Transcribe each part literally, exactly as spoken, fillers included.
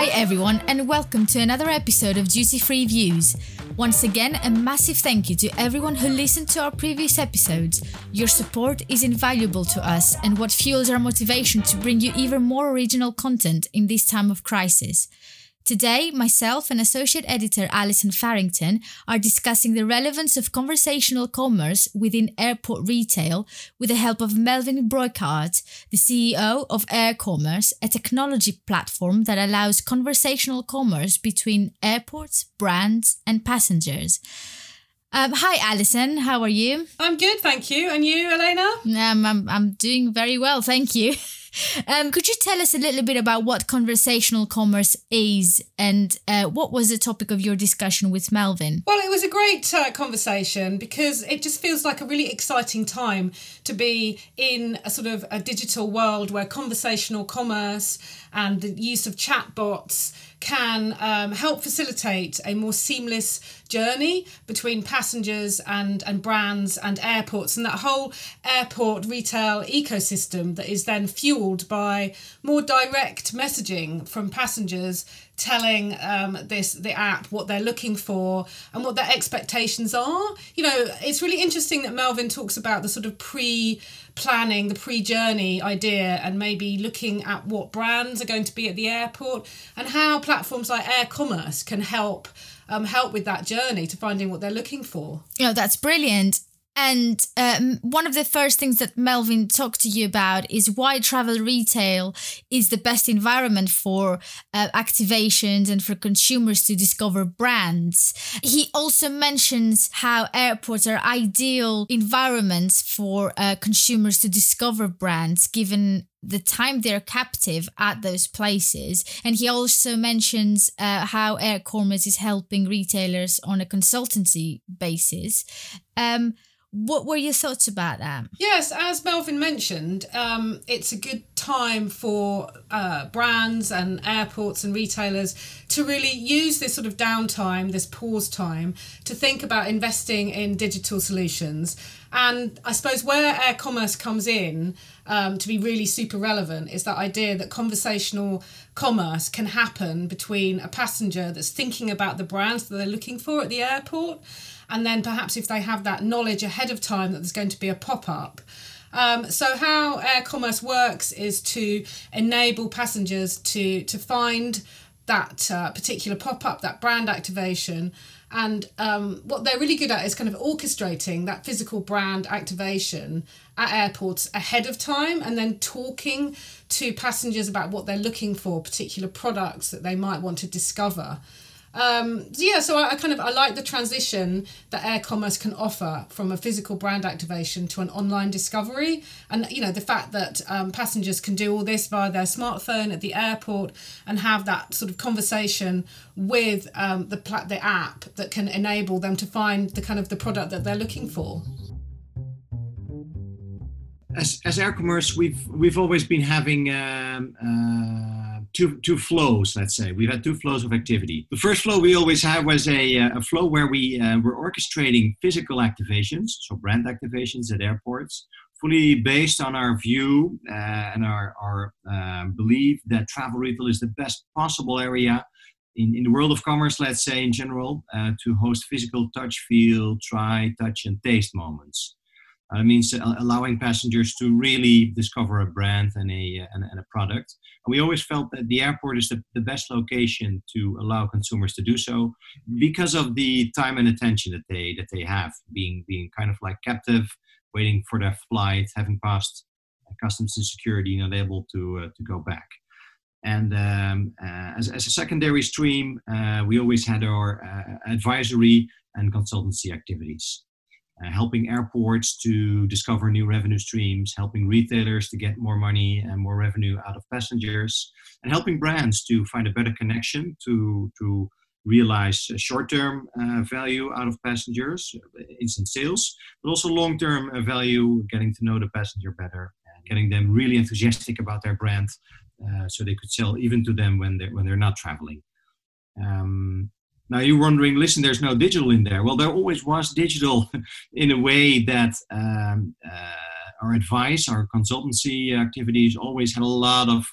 everyone, and welcome to another episode of Duty Free Views. Once again, a massive thank you to everyone who listened to our previous episodes. Your support is invaluable to us and what fuels our motivation to bring you even more original content in this time of crisis. Today, myself and Associate Editor Alison Farrington are discussing the relevance of conversational commerce within airport retail with the help of Melvin Brocard, the C E O of Air Commerce, a technology platform that allows conversational commerce between airports, brands and passengers. Um, hi, Alison. How are you? I'm good, thank you. And you, Elena? Um, I'm, I'm doing very well, thank you. Um, could you tell us a little bit about what conversational commerce is and uh, what was the topic of your discussion with Melvin? Well, it was a great uh, conversation because it just feels like a really exciting time to be in a sort of a digital world where conversational commerce and the use of chatbots can um, help facilitate a more seamless journey between passengers and, and brands and airports, and that whole airport retail ecosystem that is then fueled by more direct messaging from passengers telling um, this the app what they're looking for and what their expectations are. You know, it's really interesting that Melvin talks about the sort of pre-planning, the pre-journey idea, and maybe looking at what brands are going to be at the airport and how platforms like Air Commerce can help um, help with that journey to finding what they're looking for. You know, that's brilliant. And um, one of the first things that Melvin talked to you about is why travel retail is the best environment for uh, activations and for consumers to discover brands. He also mentions how airports are ideal environments for uh, consumers to discover brands, given the time they're captive at those places. And he also mentions uh, how Air Commerce is helping retailers on a consultancy basis. Um, What were your thoughts about that? Yes, as Melvin mentioned, um, it's a good time for uh, brands and airports and retailers to really use this sort of downtime, this pause time, to think about investing in digital solutions. And I suppose where Air Commerce comes in um, to be really super relevant is that idea that conversational commerce can happen between a passenger that's thinking about the brands that they're looking for at the airport, and then perhaps if they have that knowledge ahead of time that there's going to be a pop-up. Um, so how Air Commerce works is to enable passengers to, to find that uh, particular pop-up, that brand activation. And um, what they're really good at is kind of orchestrating that physical brand activation at airports ahead of time and then talking to passengers about what they're looking for, particular products that they might want to discover. Um, so yeah, so I, I kind of I like the transition that Air Commerce can offer from a physical brand activation to an online discovery, and you know the fact that um, passengers can do all this via their smartphone at the airport and have that sort of conversation with um, the pla- the app that can enable them to find the kind of the product that they're looking for. As as Air Commerce, we've we've always been having um, uh, two two flows. Let's say we've had two flows of activity. The first flow we always had was a a flow where we uh, were orchestrating physical activations, so brand activations at airports, fully based on our view uh, and our our uh, belief that travel retail is the best possible area in in the world of commerce. Let's say in general uh, to host physical touch, feel, try, touch, and taste moments. Uh, it means allowing passengers to really discover a brand and a and, and a product. And we always felt that the airport is the, the best location to allow consumers to do so because of the time and attention that they that they have, being being kind of like captive, waiting for their flight, having passed customs and security, not able to uh, to go back. And um, uh, as, as a secondary stream, uh, we always had our uh, advisory and consultancy activities. Uh, helping airports to discover new revenue streams, helping retailers to get more money and more revenue out of passengers, and helping brands to find a better connection to, to realize short-term uh, value out of passengers, instant sales, but also long-term uh, value, getting to know the passenger better, and getting them really enthusiastic about their brand uh, so they could sell even to them when they're, when they're not traveling. Um, Now you're wondering, listen, there's no digital in there. Well, there always was digital in a way that um, uh, our advice, our consultancy activities always had a lot of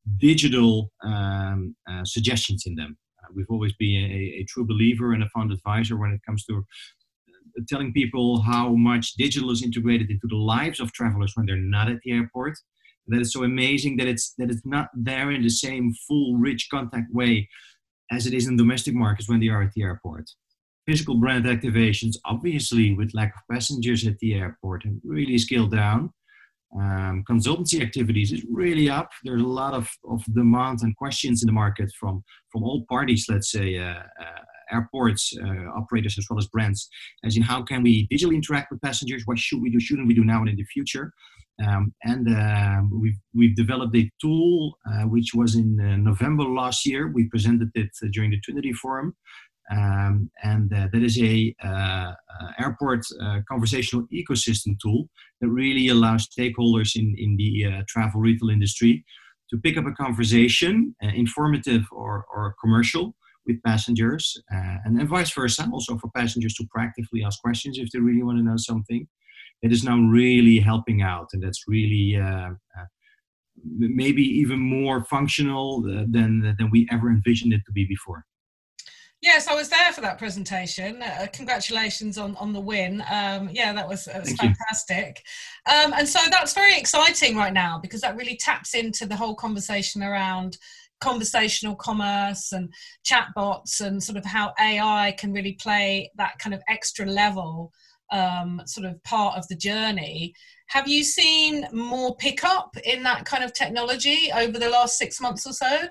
digital um, uh, suggestions in them. Uh, we've always been a, a true believer and a fund advisor when it comes to telling people how much digital is integrated into the lives of travelers when they're not at the airport. That is so amazing that it's that it's not there in the same full, rich contact way as it is in domestic markets when they are at the airport. Physical brand activations, obviously, with lack of passengers at the airport, and really scaled down. Um, consultancy activities is really up. There's a lot of, of demand and questions in the market from, from all parties, let's say, uh, uh, airports, uh, operators, as well as brands, as in how can we digitally interact with passengers? What should we do, shouldn't we do now and in the future? Um, and uh, we've, we've developed a tool, uh, which was in uh, November last year. We presented it uh, during the Trinity Forum. Um, and uh, that is a uh, uh, airport uh, conversational ecosystem tool that really allows stakeholders in, in the uh, travel retail industry to pick up a conversation, uh, informative or, or commercial, with passengers, uh, and, and vice versa, also for passengers to proactively ask questions if they really want to know something. It is now really helping out, and that's really uh, uh, maybe even more functional than, than we ever envisioned it to be before. Yes, I was there for that presentation. Uh, congratulations on, on the win. Um, yeah, that was, that was fantastic. Um, and so that's very exciting right now, because that really taps into the whole conversation around conversational commerce and chatbots, and sort of how A I can really play that kind of extra level um, sort of part of the journey. Have you seen more pickup in that kind of technology over the last six months or so?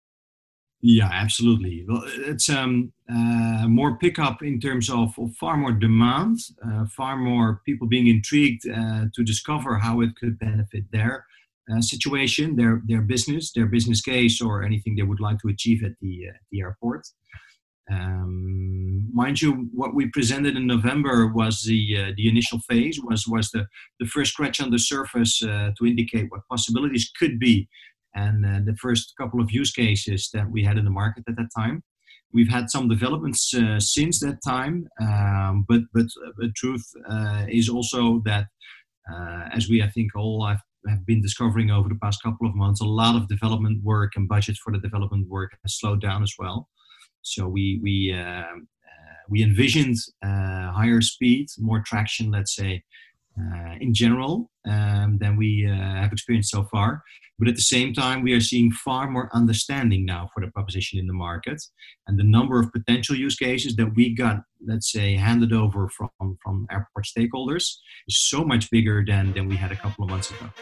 Yeah, absolutely. Well, it's um, uh, more pickup in terms of, of far more demand, uh, far more people being intrigued uh, to discover how it could benefit their uh, situation, their their business, their business case, or anything they would like to achieve at the uh, the airport. Um, mind you, what we presented in November was the uh, the initial phase, was was the the first scratch on the surface uh, to indicate what possibilities could be. And uh, the first couple of use cases that we had in the market at that time. We've had some developments uh, since that time, um, but but uh, the truth uh, is also that, uh, as we I think all have, have been discovering over the past couple of months, a lot of development work and budget for the development work has slowed down as well. So we we uh, uh, we envisioned uh, higher speed, more traction, let's say, uh, in general um, than we uh, have experienced so far. But at the same time, we are seeing far more understanding now for the proposition in the market. And the number of potential use cases that we got, let's say, handed over from, from airport stakeholders is so much bigger than, than we had a couple of months ago.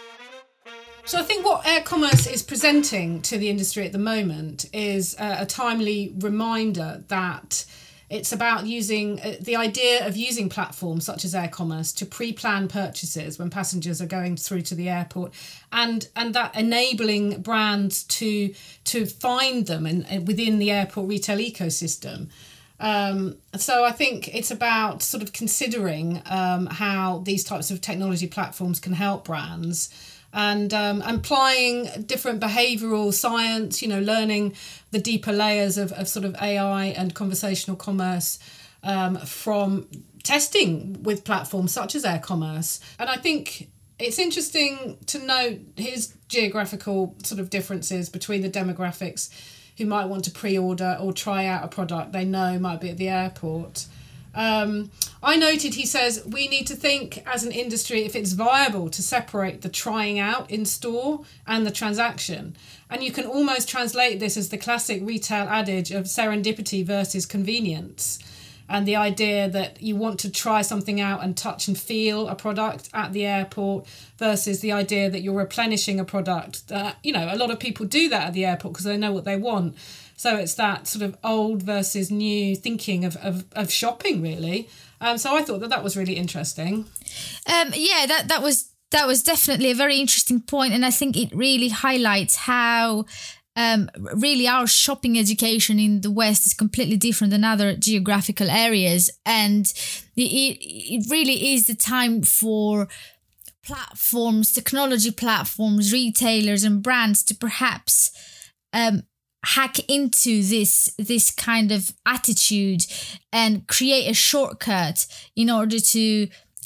So I think what Air Commerce is presenting to the industry at the moment is a, a timely reminder that it's about using uh, the idea of using platforms such as Air Commerce to pre-plan purchases when passengers are going through to the airport, and and that enabling brands to to find them in, in within the airport retail ecosystem. Um, so I think it's about sort of considering um, how these types of technology platforms can help brands. And um, applying different behavioural science, you know, learning the deeper layers of, of sort of A I and conversational commerce um, from testing with platforms such as Air Commerce. And I think it's interesting to note his geographical sort of differences between the demographics who might want to pre-order or try out a product they know might be at the airport. Um, I noted, he says, we need to think as an industry if it's viable to separate the trying out in store and the transaction. And you can almost translate this as the classic retail adage of serendipity versus convenience. And the idea that you want to try something out and touch and feel a product at the airport versus the idea that you're replenishing a product. That, you know, a lot of people do that at the airport because they know what they want. So it's that sort of old versus new thinking of, of, of shopping, really. Um, so I thought that that was really interesting. Um, yeah, that, that was that was definitely a very interesting point, and I think it really highlights how um, really our shopping education in the West is completely different than other geographical areas, and it, it really is the time for platforms, technology platforms, retailers and brands to perhaps um, hack into this this kind of attitude and create a shortcut in order to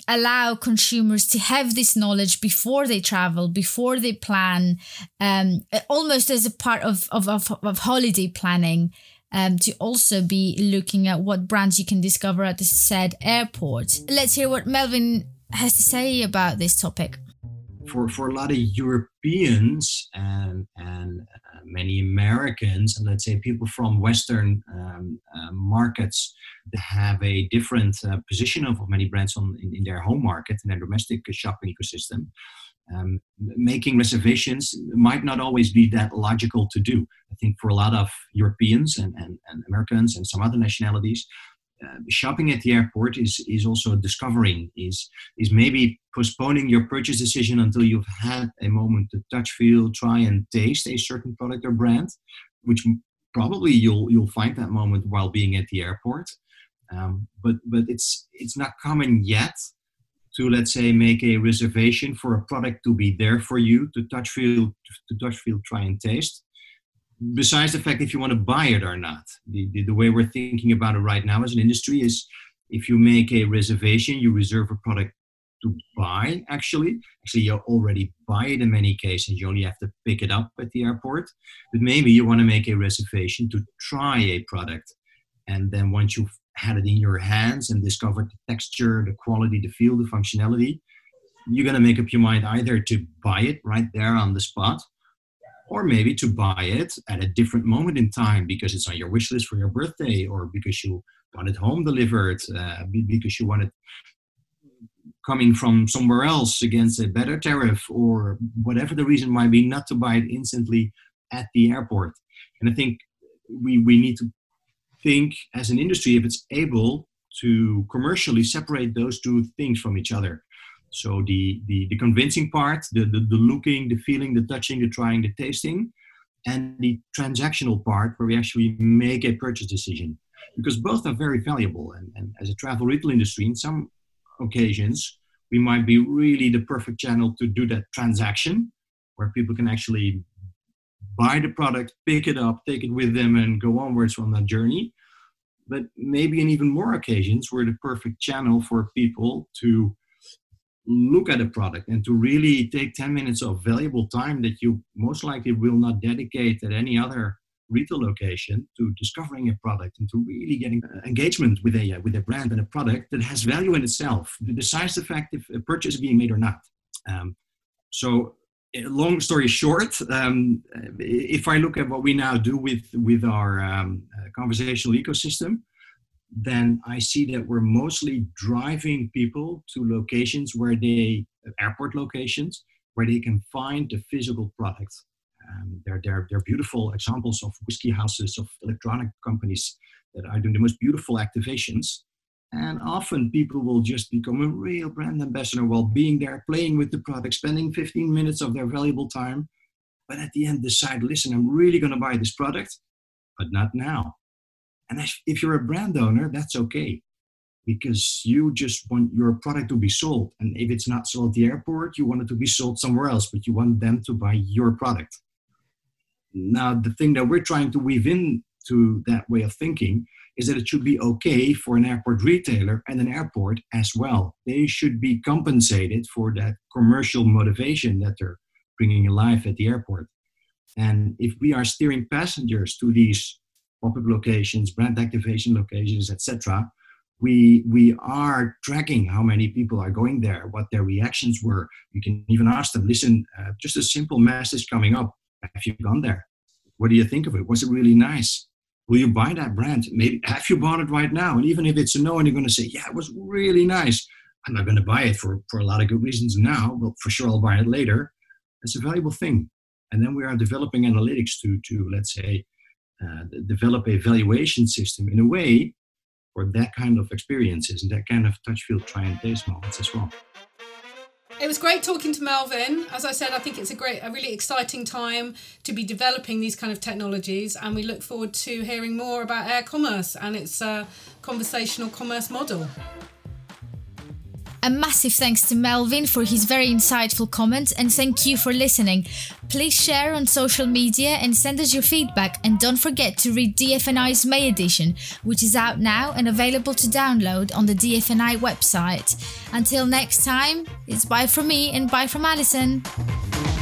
allow consumers to have this knowledge before they travel, before they plan, um, almost as a part of, of, of, of holiday planning, um, to also be looking at what brands you can discover at the said airport. Let's hear what Melvin has to say about this topic. For for a lot of Europeans and and uh, many Americans, and let's say people from Western um, uh, markets that have a different uh, position of, of many brands on in, in their home market, in their domestic shopping ecosystem, um, making reservations might not always be that logical to do. I think for a lot of Europeans and, and, and Americans and some other nationalities, Uh, shopping at the airport is is also discovering, is is maybe postponing your purchase decision until you've had a moment to touch, feel, try, and taste a certain product or brand, which probably you'll you'll find that moment while being at the airport. Um, but but it's it's not common yet to, let's say, make a reservation for a product to be there for you to touch, feel, to touch, feel, try, and taste. Besides the fact if you want to buy it or not. The, the, the way we're thinking about it right now as an industry is if you make a reservation, you reserve a product to buy, actually. Actually, you already buy it in many cases. You only have to pick it up at the airport. But maybe you want to make a reservation to try a product. And then once you've had it in your hands and discovered the texture, the quality, the feel, the functionality, you're going to make up your mind either to buy it right there on the spot, or maybe to buy it at a different moment in time because it's on your wish list for your birthday, or because you want it home delivered, uh, because you want it coming from somewhere else against a better tariff, or whatever the reason might be, not to buy it instantly at the airport. And I think we, we need to think as an industry if it's able to commercially separate those two things from each other. So the, the, the convincing part, the, the, the looking, the feeling, the touching, the trying, the tasting, and the transactional part where we actually make a purchase decision. Because both are very valuable. And, and as a travel retail industry, in some occasions, we might be really the perfect channel to do that transaction, where people can actually buy the product, pick it up, take it with them, and go onwards on that journey. But maybe in even more occasions, we're the perfect channel for people to look at a product and to really take ten minutes of valuable time that you most likely will not dedicate at any other retail location to discovering a product and to really getting engagement with a with a brand and a product that has value in itself, besides the fact if a purchase is being made or not. Um, so, long story short, um, if I look at what we now do with with our um, conversational ecosystem, then I see that we're mostly driving people to locations where they, airport locations, where they can find the physical product. Um, they're, they're, they're beautiful examples of whiskey houses, of electronic companies that are doing the most beautiful activations. And often people will just become a real brand ambassador while being there, playing with the product, spending fifteen minutes of their valuable time. But at the end decide, listen, I'm really going to buy this product, but not now. And if you're a brand owner, that's okay, because you just want your product to be sold. And if it's not sold at the airport, you want it to be sold somewhere else, but you want them to buy your product. Now, the thing that we're trying to weave into that way of thinking is that it should be okay for an airport retailer and an airport as well. They should be compensated for that commercial motivation that they're bringing alive at the airport. And if we are steering passengers to these pop-up locations, brand activation locations, et cetera, we we are tracking how many people are going there, what their reactions were. You can even ask them, listen, uh, just a simple message coming up. Have you gone there? What do you think of it? Was it really nice? Will you buy that brand? Maybe have you bought it right now? And even if it's a no, and you're going to say, yeah, it was really nice. I'm not going to buy it for, for a lot of good reasons now, but for sure I'll buy it later. It's a valuable thing. And then we are developing analytics to, to let's say, uh, develop a valuation system in a way for that kind of experiences and that kind of touch, feel, try and taste moments as well. It was great talking to Melvin. As I said, I think it's a great, a really exciting time to be developing these kind of technologies, and we look forward to hearing more about air commerce and its uh, conversational commerce model. A massive thanks to Melvin for his very insightful comments, and thank you for listening. Please share on social media and send us your feedback, and don't forget to read D F N I's May edition, which is out now and available to download on the D F N I website. Until next time, it's bye from me and bye from Alison.